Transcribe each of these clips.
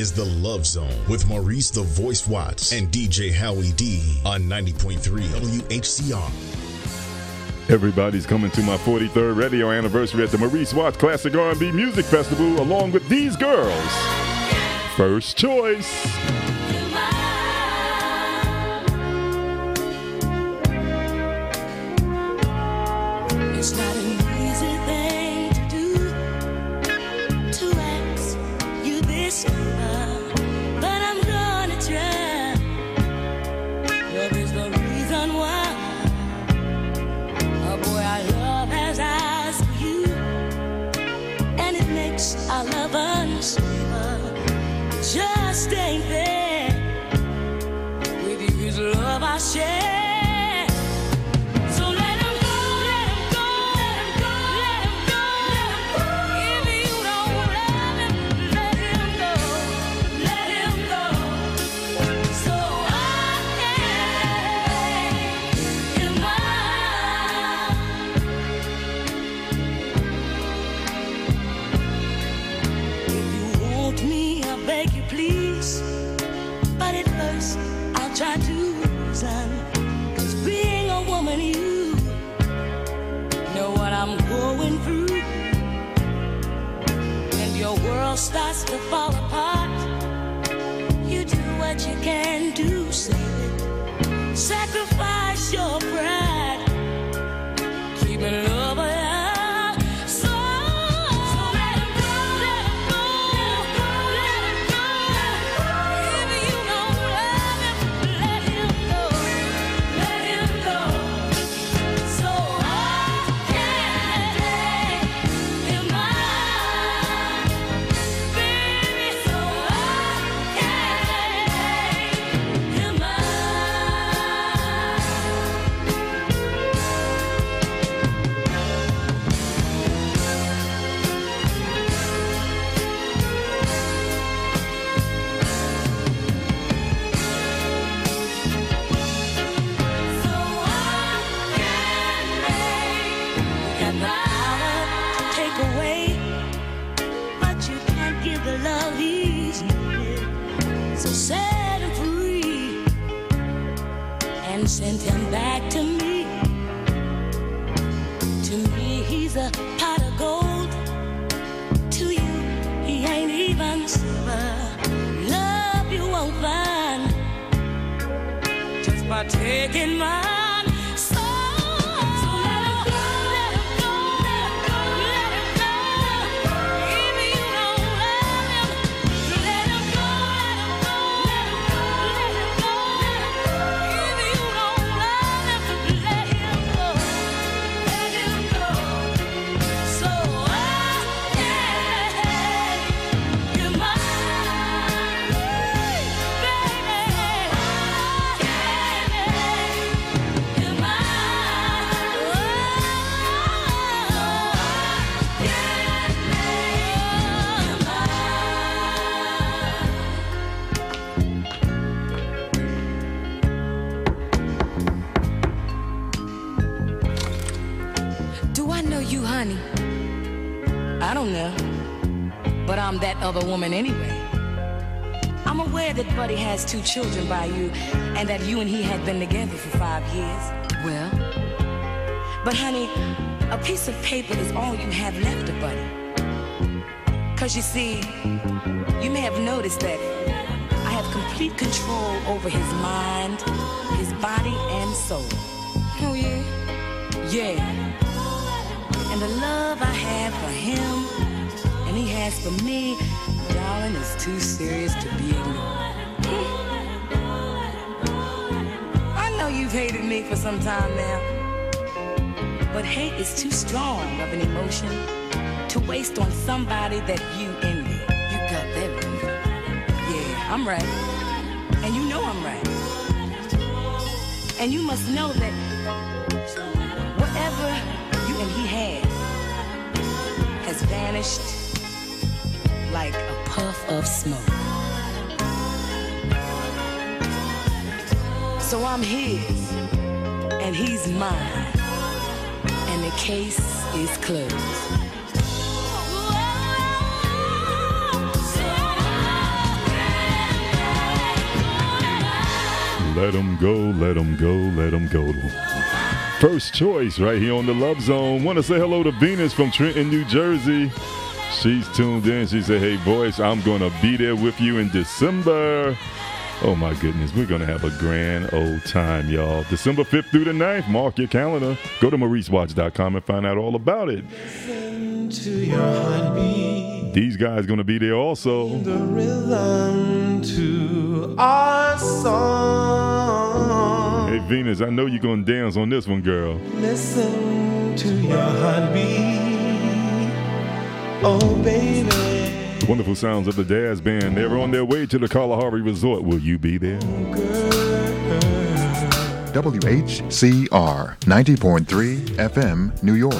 is The Love Zone with Maurice the Voice Watts and DJ Howie D on 90.3 WHCR. Everybody's coming to my 43rd radio anniversary at the Maurice Watts Classic R&B Music Festival along with these girls. First Choice. It's not an easy thing to do, to ask you this love, but I'm gonna try. Love is the reason why. Oh boy, our love has eyes for you, and it makes our love unsweeter. Just ain't there. With you is love I share. Try to reason, 'cause being a woman, you know what I'm going through. And your world starts to fall apart. You do what you can do, save it. Sacrifice your pride, keeping love alive. Sent him back to me. To me, he's a pot of gold. To you, he ain't even silver. Love you won't find just by taking mine. I don't know, but I'm that other woman anyway. I'm aware that Buddy has 2 children by you, and that you and he had been together for 5 years. Well, but honey, a piece of paper is all you have left of Buddy. 'Cause you see, you may have noticed that I have complete control over his mind, his body, and soul. Oh yeah? Yeah. And the love I have for him, and he has for me, darling, is too serious to be ignored. I know you've hated me for some time now, but hate is too strong of an emotion to waste on somebody that you envy. You got that right. Yeah, I'm right. And you know I'm right. And you must know that whatever you and he had has vanished like a puff of smoke. So I'm his, and he's mine, and the case is closed. let 'em go, let 'em go, let 'em go. First choice right here on the Love Zone. Want to say hello to Venus from Trenton, New Jersey. She's tuned in. She said, hey, voice, I'm going to be there with you in December. Oh, my goodness. We're going to have a grand old time, y'all. December 5th through the 9th. Mark your calendar. Go to MauriceWatch.com and find out all about it. Listen to your heartbeat. These guys going to be there also. The rhythm to our song. Hey, Venus, I know you're going to dance on this one, girl. Listen to your heartbeat. Oh, baby. The wonderful sounds of the Dazz Band. They're on their way to the Kalahari Resort. Will you be there? WHCR 90.3 FM, New York.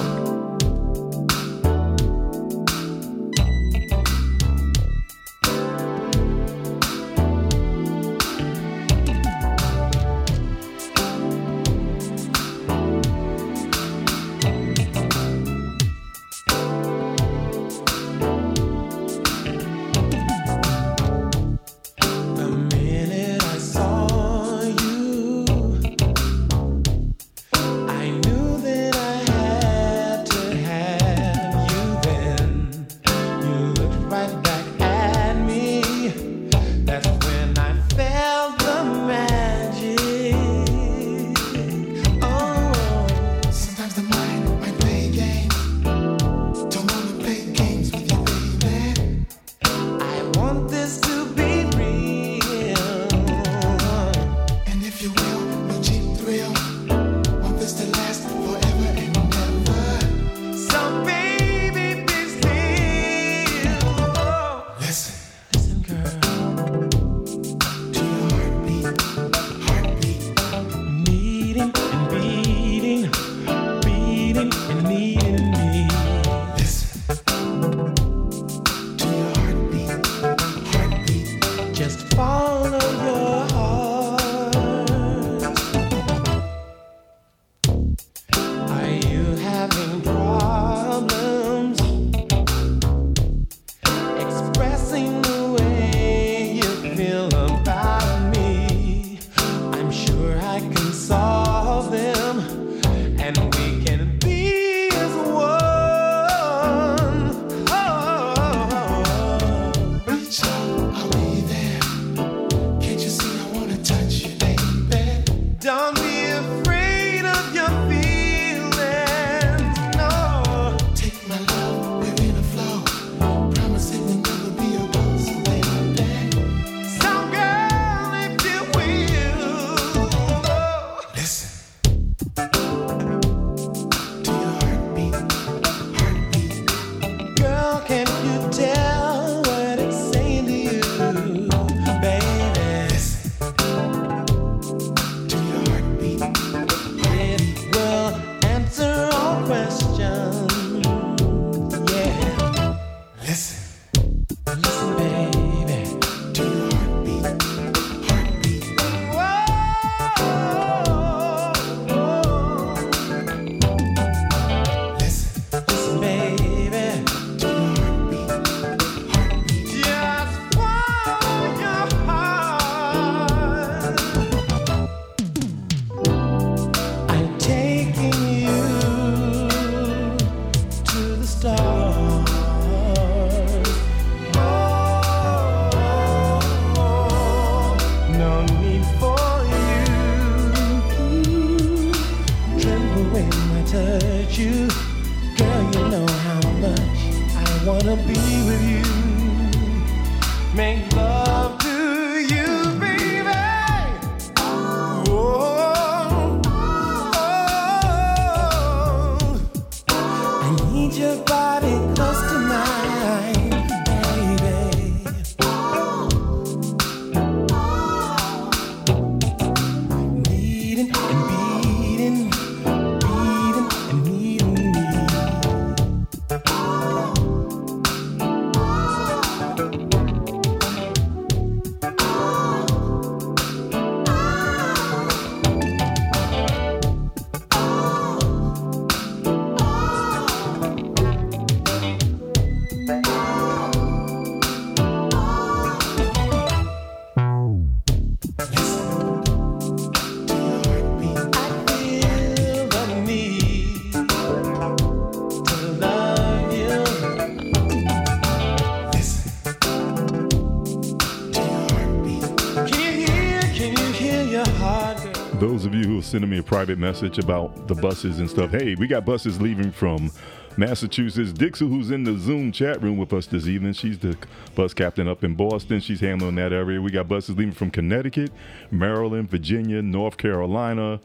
Those of you who are sending me a private message about the buses and stuff, hey, we got buses leaving from Massachusetts. Dixie, who's in the Zoom chat room with us this evening, she's the bus captain up in Boston. She's handling that area. We got buses leaving from Connecticut, Maryland, Virginia, North Carolina,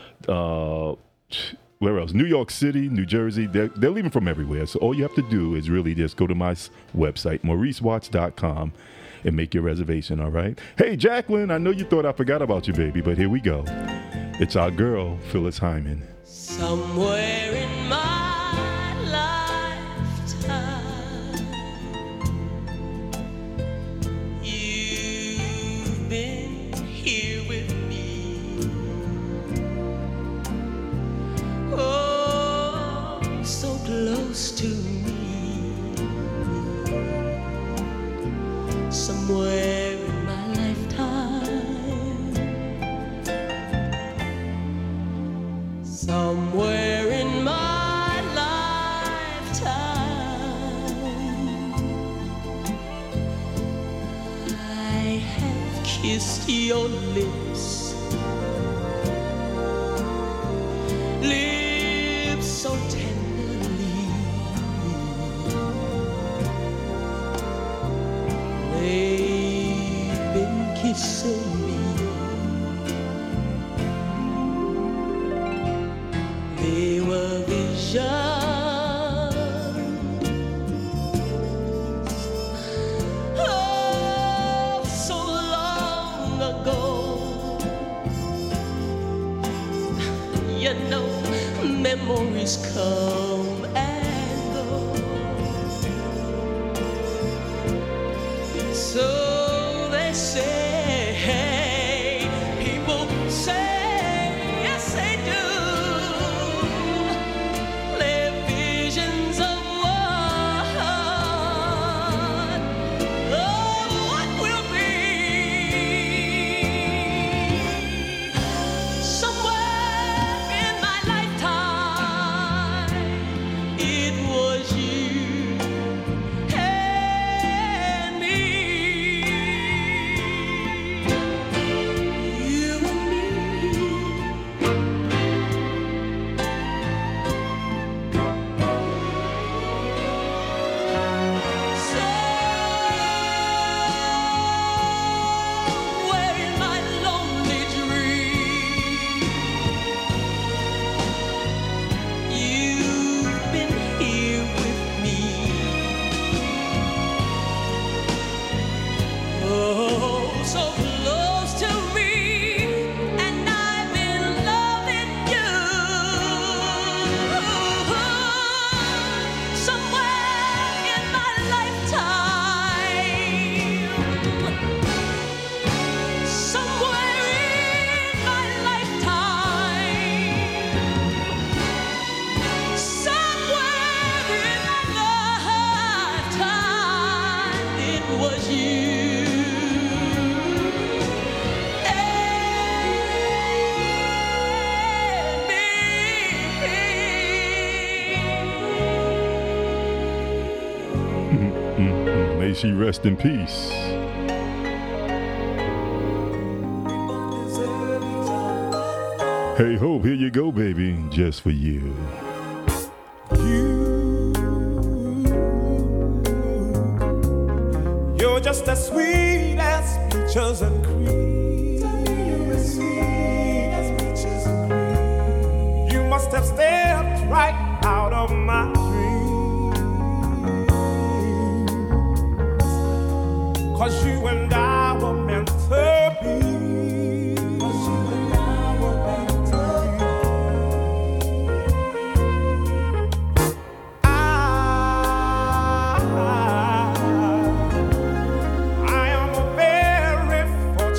where else? New York City, New Jersey. They're leaving from everywhere. So all you have to do is really just go to my website, mauricewatts.com, and make your reservation, all right? Hey, Jacqueline, I know you thought I forgot about you, baby, but here we go. It's our girl, Phyllis Hyman. Somewhere in my lifetime, you've been here with me. Oh, so close to me. Somewhere in my lifetime, somewhere in my lifetime, I have kissed your lips, lips so tenderly. They've been kissing me. They were visions, oh, so long ago. You know, memories come and go. So they say, people say, yes they do. They're visions of what will be. Somewhere in my lifetime, it was you and me. You and me. Somewhere in my lonely dream, you've been here with me. Oh, so close to me, and I've been loving you. Somewhere in my lifetime, somewhere in my lifetime, somewhere in my lifetime, it was you and me. May she rest in peace. Hey, Hope, here you go, baby, just for you. You're just as sweet as peaches and cream. You must have stepped right out of my dreams. 'Cause you and I were meant to be. I am very fortunate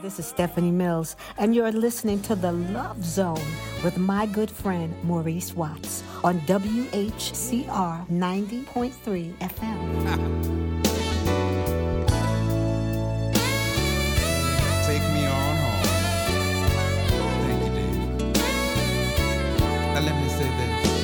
this is Stephanie Mills, and you're listening to The Love Zone with my good friend Maurice Watts on WHCR 90.3 FM. Take me on home. Thank you, Dave. Now let me say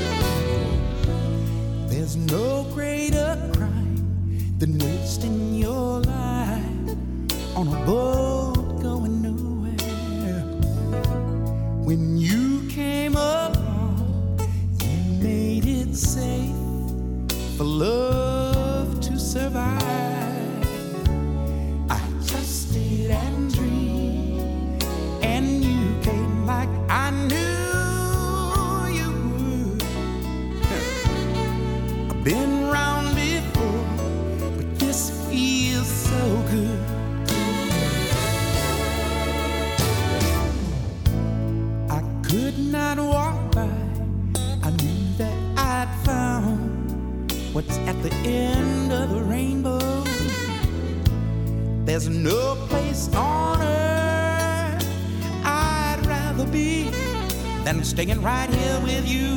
this. There's no greater crime than wasting your life on a boat going nowhere. When you came along, you made it safe for love to survive. I trusted and dreamed, and you came like I knew you would. I've been round before, but this feels so good. Could not walk by, I knew that I'd found what's at the end of the rainbow. There's no place on earth I'd rather be than staying right here with you.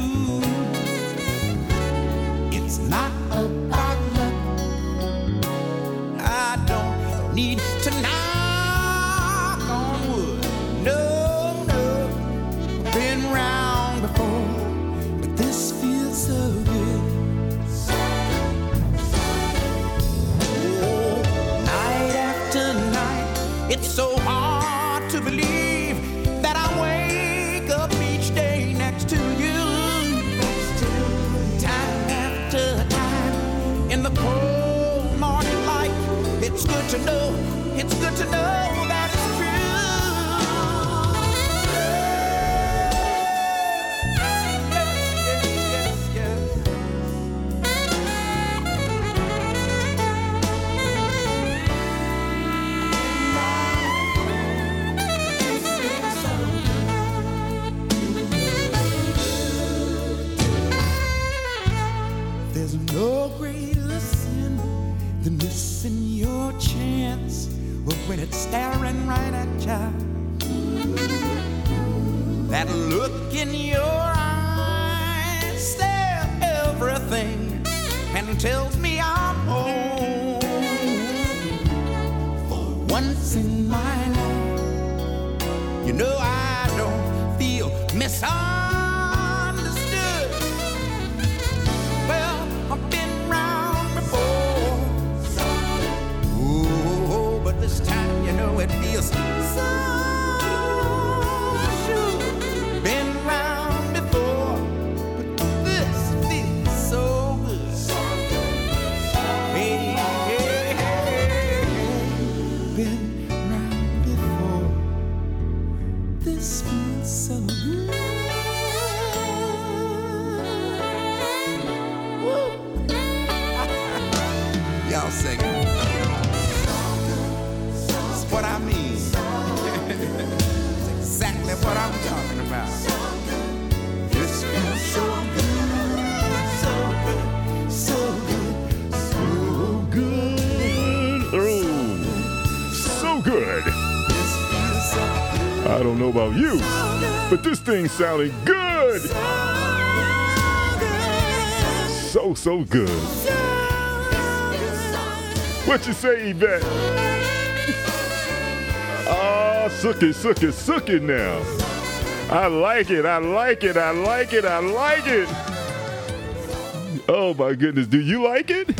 It's not about luck, I don't need to knock on wood, no. Been round before, but this feels so good. Oh, night after night, it's so hard to believe that I wake up each day next to you. Time after time, in the cold morning light, it's good to know, it's good to know that it's true. No greater sin than missing your chance when it's staring right at you. That look in your eyes says everything and tells me I'm home. For once in my life, you know I don't feel misunderstood. I've been round before. Oh, but this time, you know, it feels so sure. Been round before, but this feels so good. Hey, hey, hey. Been round before. This feels so good. Y'all singing. That's what I mean. That's exactly what I'm talking about. This feels so good, so good, so good, so good. Oh, so good. I don't know about you, but this thing sounded good. So good. What you say, Yvette? Oh, sook it now. I like it. Oh, my goodness. Do you like it?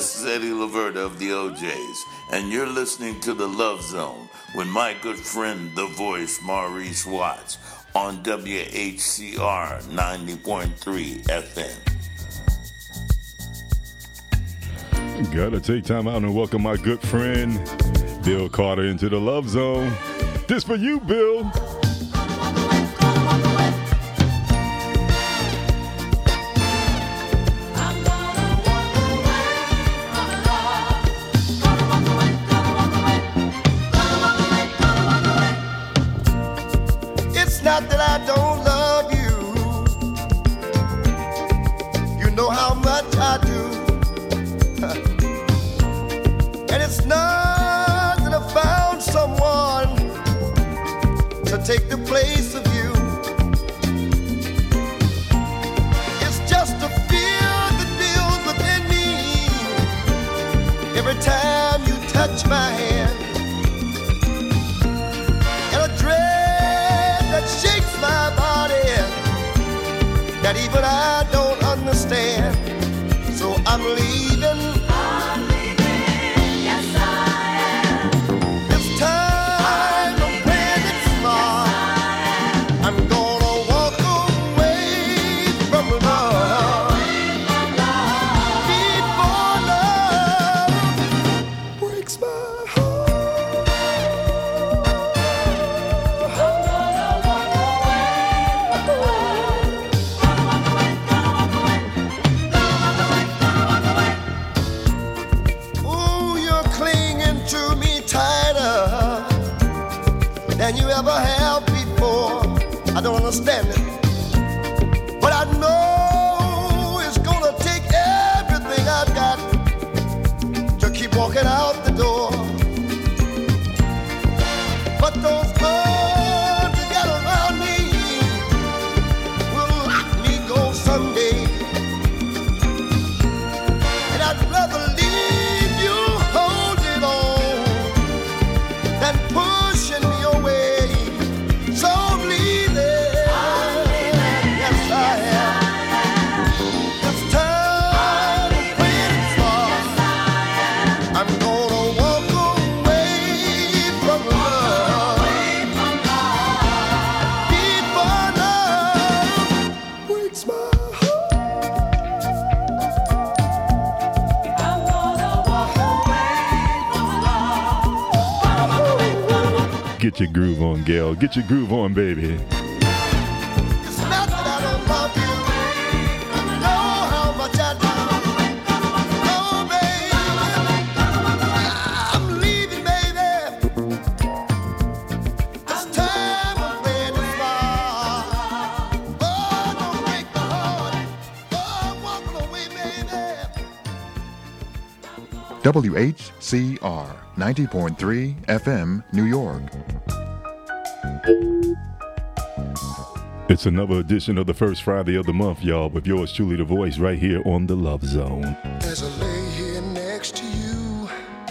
This is Eddie Laverta of the OJs, and you're listening to The Love Zone with my good friend, the voice, Maurice Watts, on WHCR 90.3 FM. Gotta take time out and welcome my good friend, Bill Carter, into The Love Zone. This for you, Bill. Not that I don't love you, you know how much I do. And it's not that I found someone to take the place of you. It's just a fear that builds within me every time you touch my hand, and a dread that shakes my body that even I don't understand. So I'm leaving. Yes, I am. This time I'm playing it smart. I'm gonna walk away from love before love breaks my heart. Than you ever have before. I don't understand it, but I know it's gonna take everything I've got to keep walking out the door. But those arms you got around me will let me go someday, and I'd rather leave you holding on than pushing me away. So I'm leaving. Yes, I am. This time I'm playing it smart. I'm gonna walk away from love before love breaks my heart. I'm gonna walk away from love. Get your groove on, Gail. Get your groove on, baby. It's not that I don't love you. You know how much I do. Oh, baby, I'm leaving, baby. This time I'm playing it smart. Oh, don't break my heart. Oh, I'm walking away, baby. WHCR 90.3 FM, New York. It's another edition of the first Friday of the month, y'all, with yours truly, the voice, right here on The Love Zone. As I lay here next to you,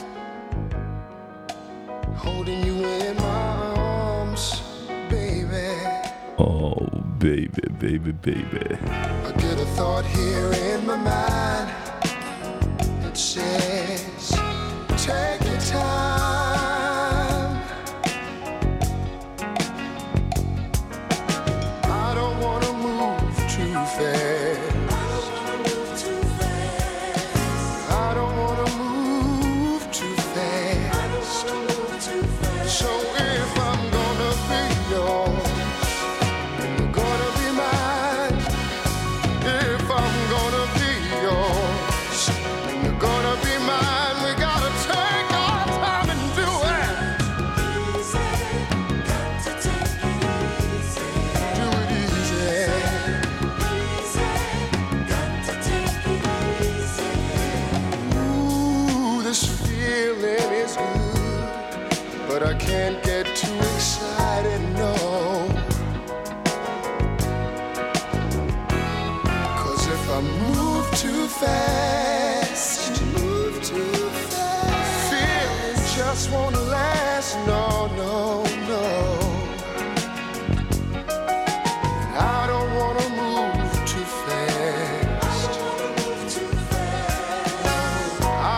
holding you in my arms, baby, Oh, baby, baby, baby. I get a thought here in my mind. It says, take your time. I don't want to move too fast. I don't want to move too fast. So if I'm gonna be yours, you're gonna be mine. If I'm gonna be yours, you're gonna be mine. We gotta take our time and do it. Got to take it easy. Do it easy. Got to take it easy. Ooh, this feeling is good, but I can't get too excited, no. 'Cause if I move too fast, feelings just won't last, no, no, no. And I don't want to move too fast. I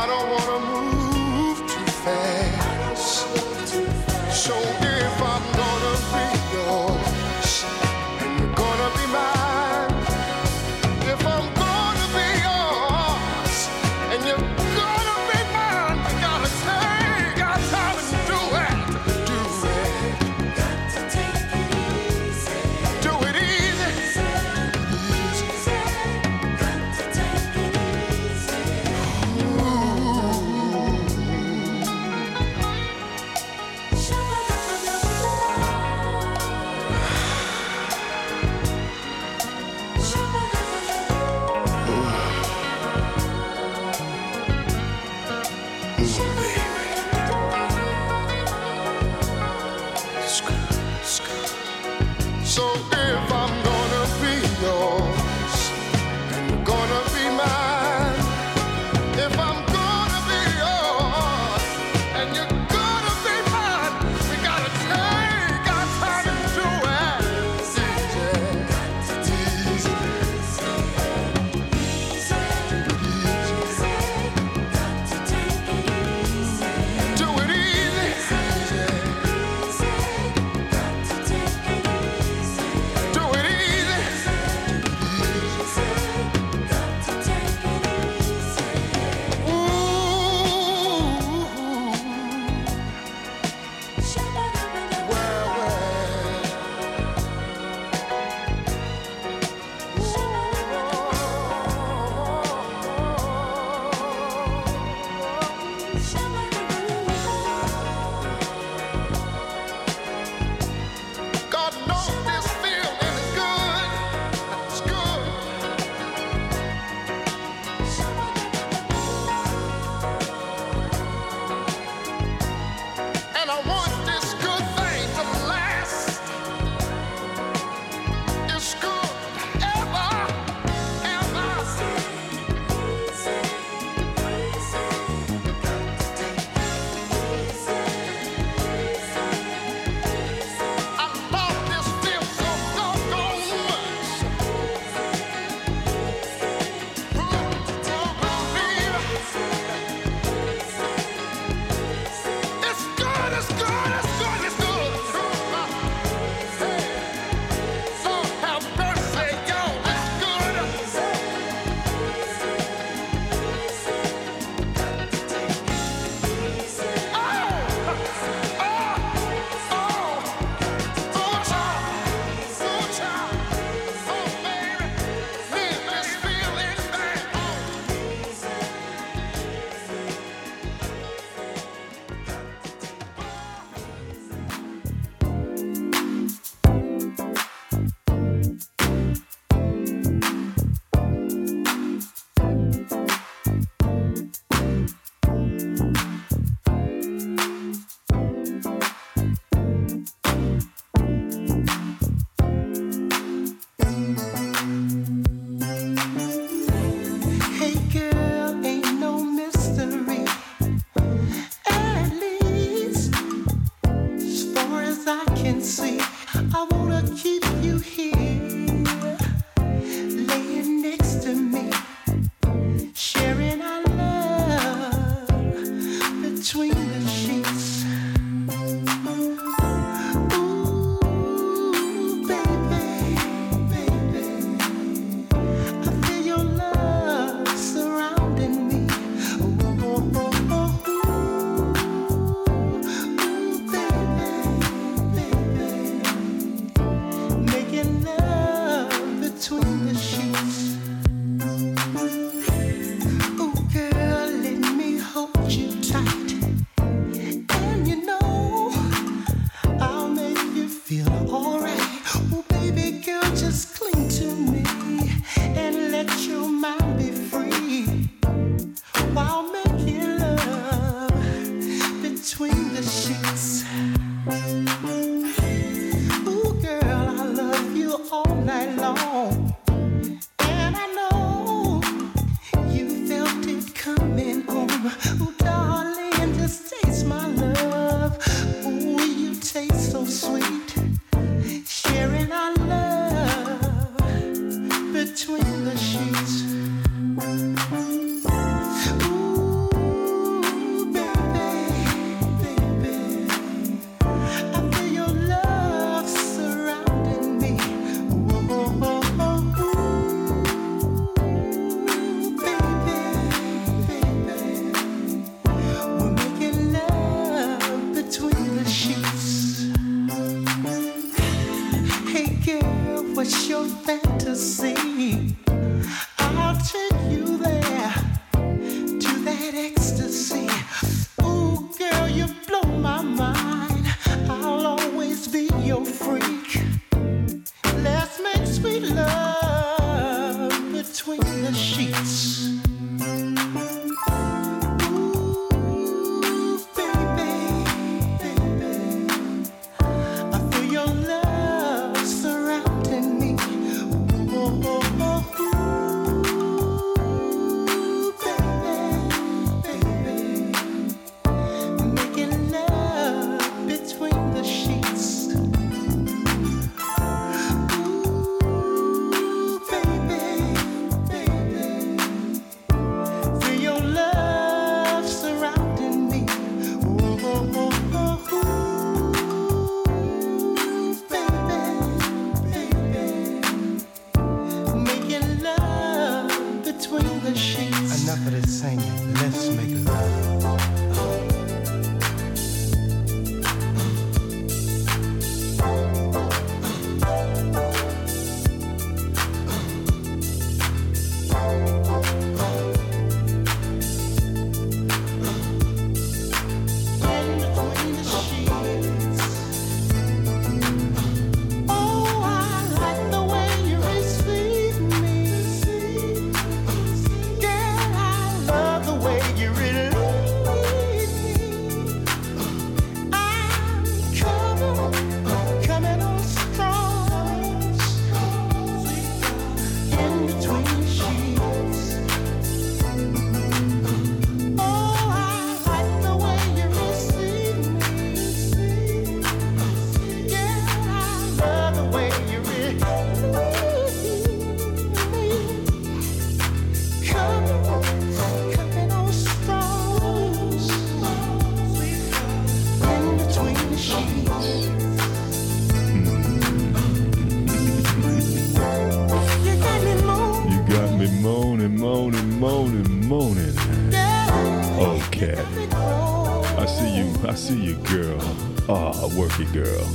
I see you, girl. Ah, work it, girl.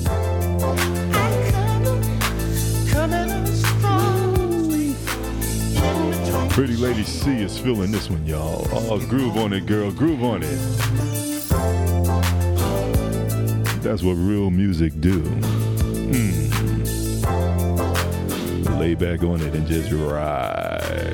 Pretty Lady C is feeling this one, y'all. Oh, groove on it, girl. Groove on it. That's what real music do. Lay back on it and just ride.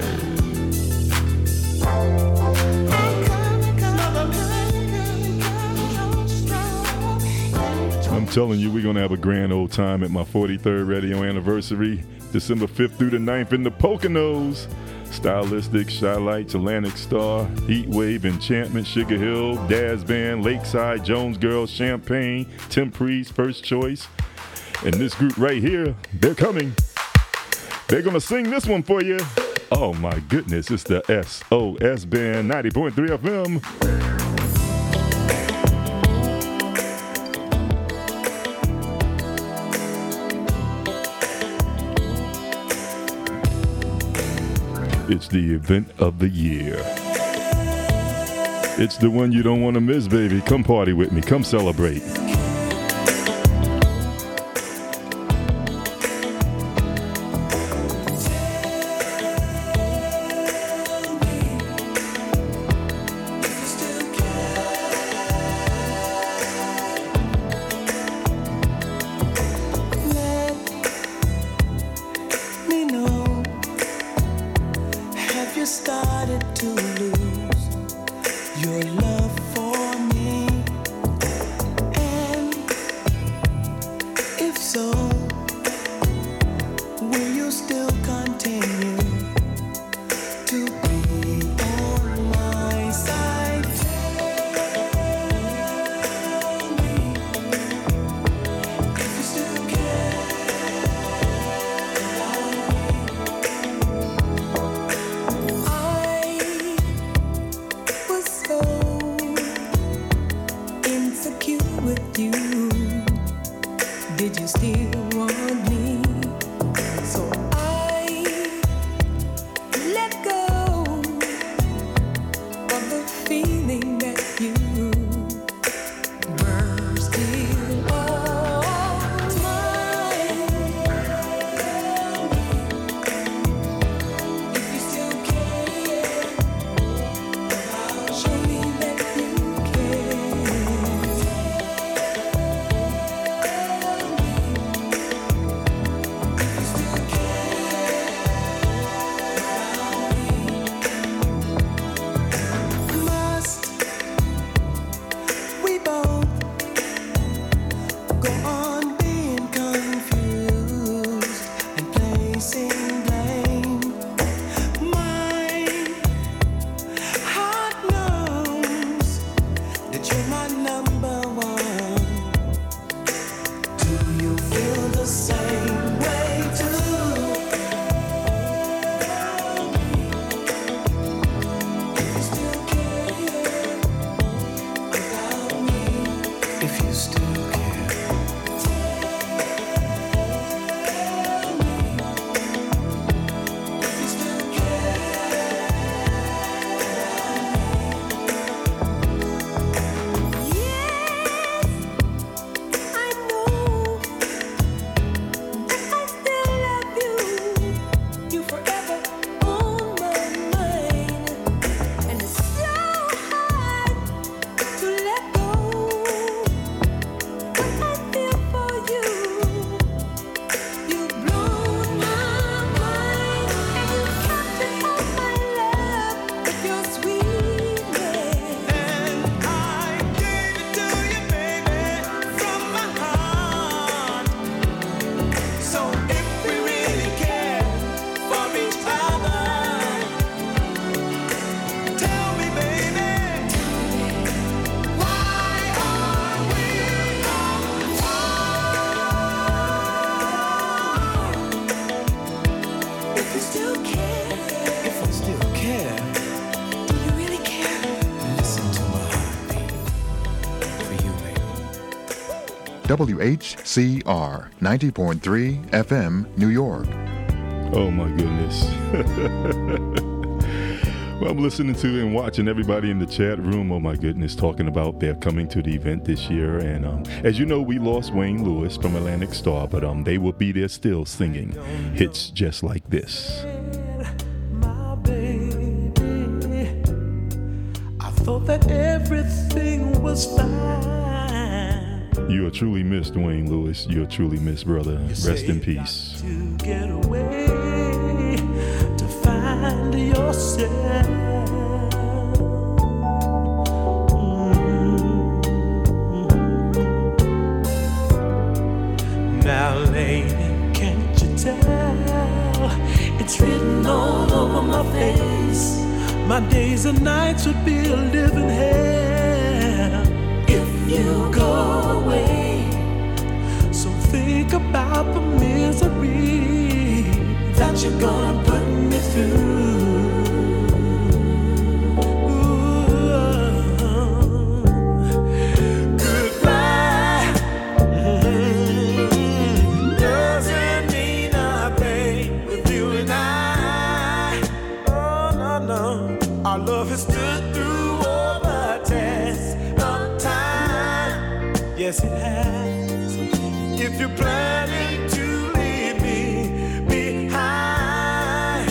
I'm telling you, we're going to have a grand old time at my 43rd radio anniversary, December 5th through the 9th in the Poconos. Stylistic, Shy-Lights, Atlantic Star, Heat Wave, Enchantment, Sugar Hill, Daz Band, Lakeside, Jones Girls, Champagne, Tim Priest, First Choice. And this group right here, they're coming. They're going to sing this one for you. Oh my goodness, it's the SOS Band, 90.3 FM. It's the event of the year. It's the one you don't want to miss, baby. Come party with me. Come celebrate. WHCR 90.3 FM, New York. Oh my goodness. Well, I'm listening to and watching everybody in the chat room, oh my goodness, talking about they're coming to the event this year. And as you know, we lost Wayne Lewis from Atlantic Star, but they will be there still singing hits just like this. My baby, I thought that everything was fine. You are truly missed, Wayne Lewis. You are truly missed, brother. Rest in peace. To get away, to find yourself. Now, lady, can't you tell? It's written all over my face. My days and nights would be a living hell if you go away. So think about the misery that you're gonna put me through. Goodbye doesn't mean a thing with you and I. Oh, yes it has. If you're planning to leave me behind,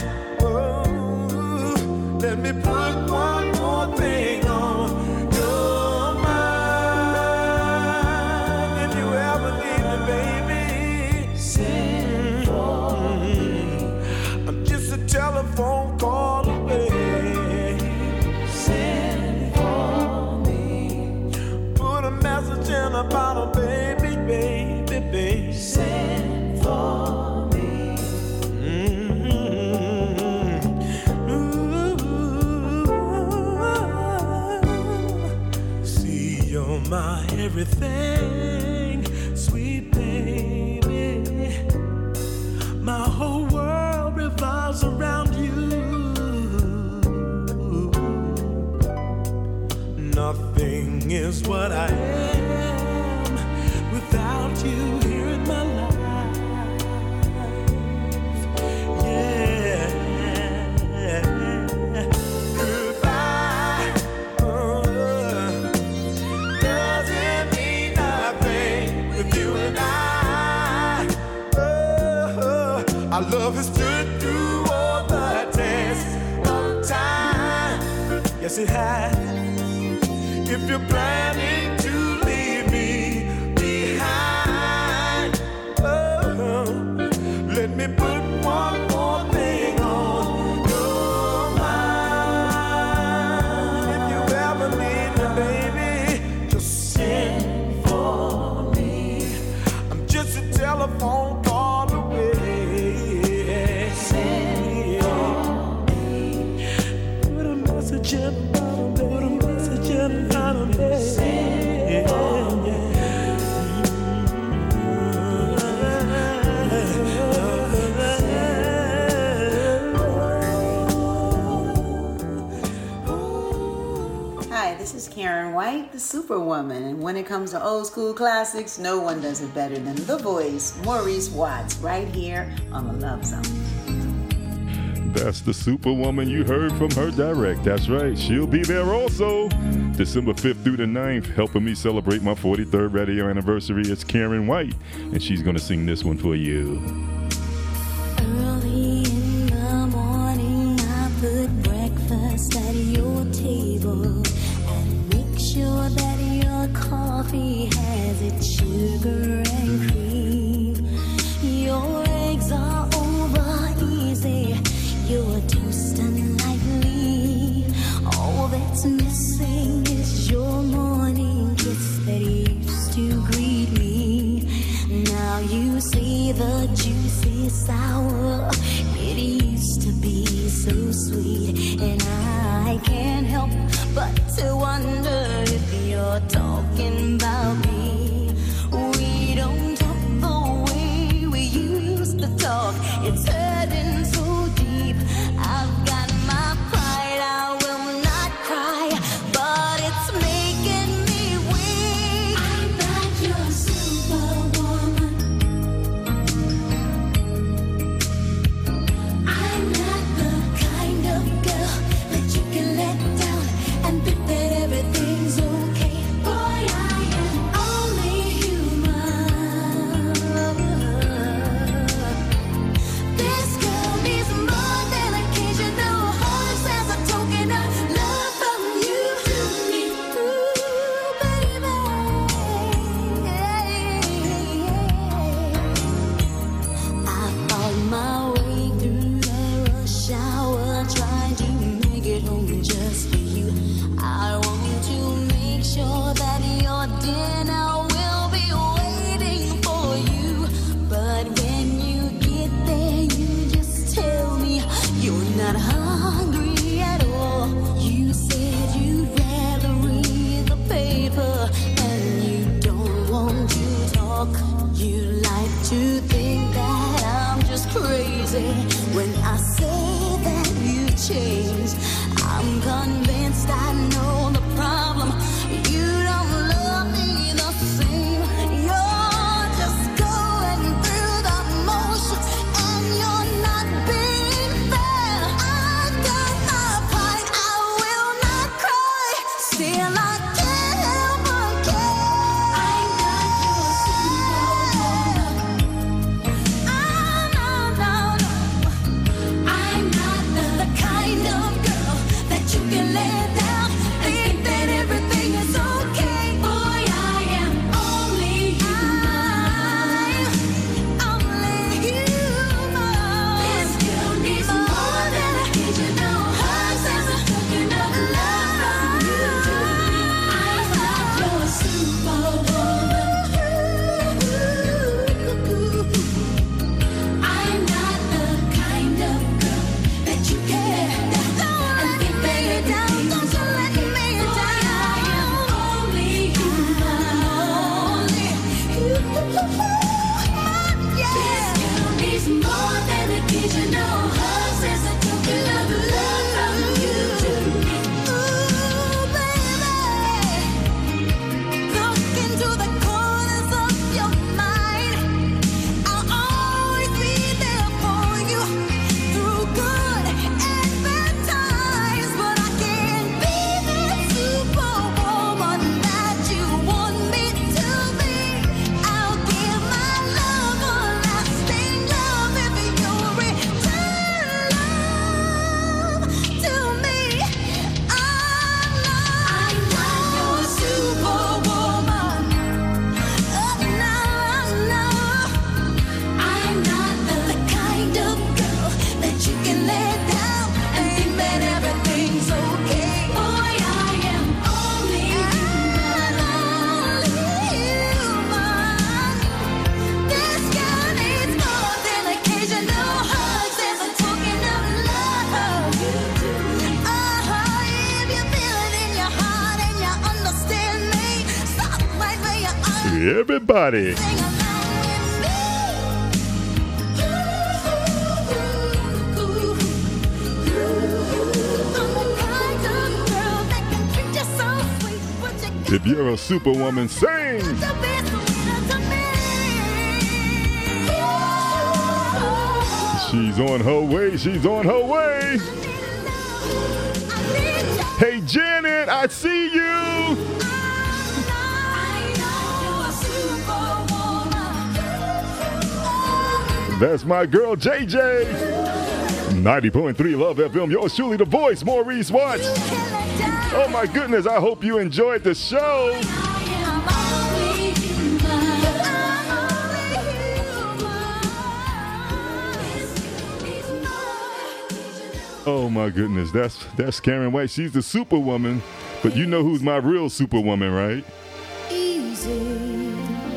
oh, let me put one more thing on your mind. If you ever need me, baby, send for me. I'm just a telephone call away. In a bottle, baby, baby, baby. Send for me. Ooh. See, you're my everything, sweet baby. My whole world revolves around you. Nothing is what I am without you here in my life. Yeah. Goodbye. Doesn't mean nothing with you and I. Our love has stood through all the tests of time. Yes, it has. If you're planning to leave me behind, oh, let me put one more thing on your mind. If you ever need me, baby, just send for me. I'm just a telephone call away. Send for me. Put a message in the bottom, put a message in the bottom, yeah. Hi, this is Karen White, the Superwoman, and when it comes to old school classics, no one does it better than the voice, Maurice Watts, right here on the Love Zone. That's the Superwoman you heard from her direct. That's right. She'll be there also December 5th through the 9th, helping me celebrate my 43rd radio anniversary. It's Karen White, and she's going to sing this one for you. Early in the morning, I put breakfast at your table and make sure that your coffee has its sugar and cream. Your eggs are over easy. You're toasting lightly. All that's missing is your morning kiss that used to greet me. Now you see the juicy sour. It used to be so sweet, and I can't help but to wonder if you're talking about me. We don't talk the way we used to talk. It's hurting so deep. I've got my pride, I will not cry, but it's making me weak. I'm not your superwoman. I'm not the kind of girl that you can let down and think that everything's okay. Boy, I am only human. This girl needs more than occasional hugs as a token of love from you to me. Ooh, baby. I fought my way through the rush hour, trying to make it home just for you. I want to make sure that your dinner will be waiting for you. But when you get there, you just tell me you're not hungry at all. You said you'd rather read the paper and you don't want to talk. You like to think that I'm just crazy when I say that you changed. I'm convinced I know the problem. You don't love me the same. You're just going through the motions and you're not being fair. I've got my pride, I will not cry. Still I can't help but care. I'm not Everybody. If you're a superwoman, sing. She's on her way. She's on her way. Hey, Janet, I see you. That's my girl, JJ. 90.3 Love FM. Yours truly, the voice, Maurice Watts. Oh, my goodness. I hope you enjoyed the show. Oh my goodness, that's Karen White. She's the superwoman, but you know who's my real superwoman, right? Easy.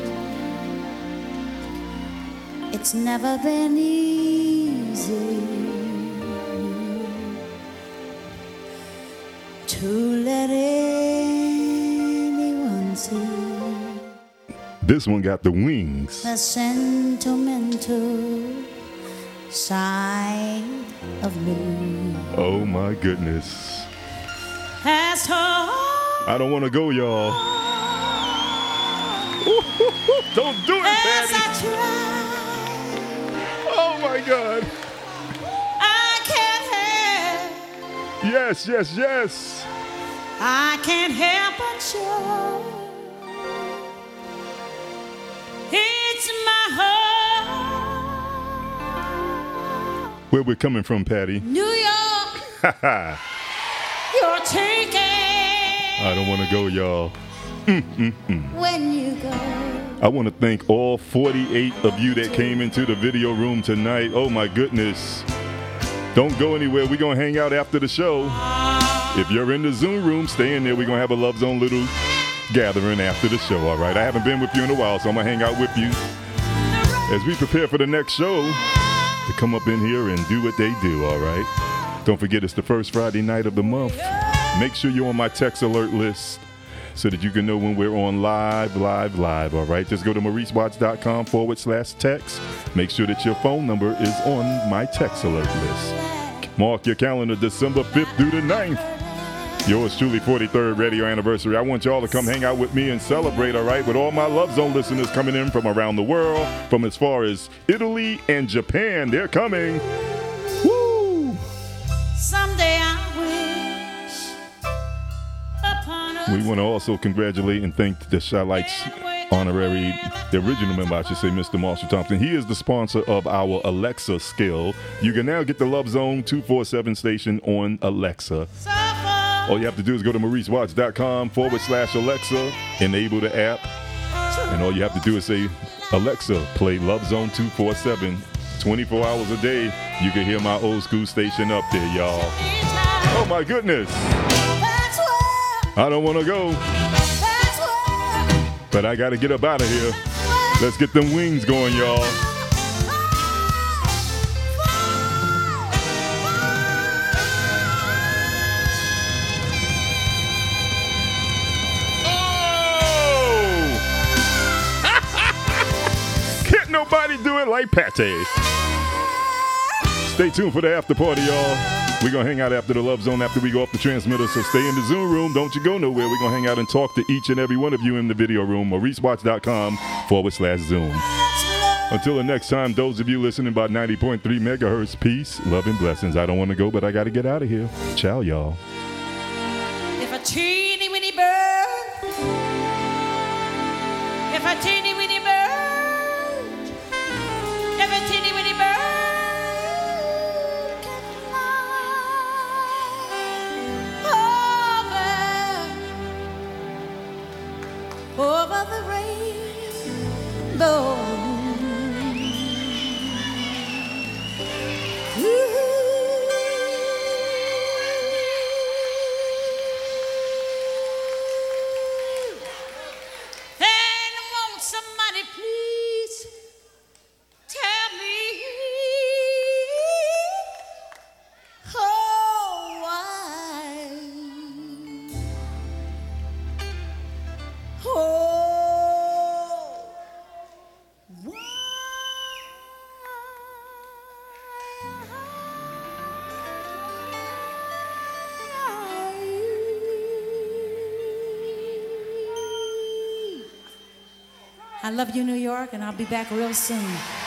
It's never been easy to let anyone see this one got the wings. the sentimental side of me. Oh my goodness. As I don't want to go, y'all. Don't do it, Patty. Oh my God. I can't help. Yes, yes, yes. I can't help but show. It's my heart. Where we're coming from, Patty. New York. You're taking. I don't want to go, y'all. When you go. I want to thank all 48 of you that came into the video room tonight. Oh my goodness. Don't go anywhere. We're going to hang out after the show. If you're in the Zoom room, stay in there. We're going to have a Love Zone little gathering after the show, all right? I haven't been with you in a while, so I'm going to hang out with you as we prepare for the next show to come up in here and do what they do, all right? Don't forget, it's the first Friday night of the month. Make sure you're on my text alert list so that you can know when we're on live, all right? Just go to MauriceWatts.com/text. Make sure that your phone number is on my text alert list. Mark your calendar, December 5th through the 9th. Yours truly, 43rd radio anniversary. I want y'all to come hang out with me and celebrate, all right? With all my Love Zone listeners coming in from around the world, from as far as Italy and Japan. They're coming. Woo! Someday I wish upon us. We want to also congratulate and thank the Chi-Lites honorary, the original member, I should say, Mr. Marshall Thompson. He is the sponsor of our Alexa skill. You can now get the Love Zone 247 station on Alexa. All you have to do is go to MauriceWatts.com/Alexa, enable the app, and all you have to do is say, Alexa, play Love Zone 247. 24 hours a day, you can hear my old school station up there, y'all. Oh my goodness. I don't want to go, but I got to get up out of here. Let's get them wings going, y'all. Can't nobody do it like Patty. Stay tuned for the after party, y'all. We're going to hang out after the Love Zone after we go off the transmitter, so stay in the Zoom room. Don't you go nowhere. We're going to hang out and talk to each and every one of you in the video room. MauriceWatts.com/Zoom. Until the next time, those of you listening by 90.3 megahertz, peace, love, and blessings. I don't want to go, but I got to get out of here. Ciao, y'all. If a teeny weeny bird, if a teeny weeny bird, if a teeny weeny bird can fly over the rainbow. Somebody please tell me why. Oh, I love you, New York, and I'll be back real soon.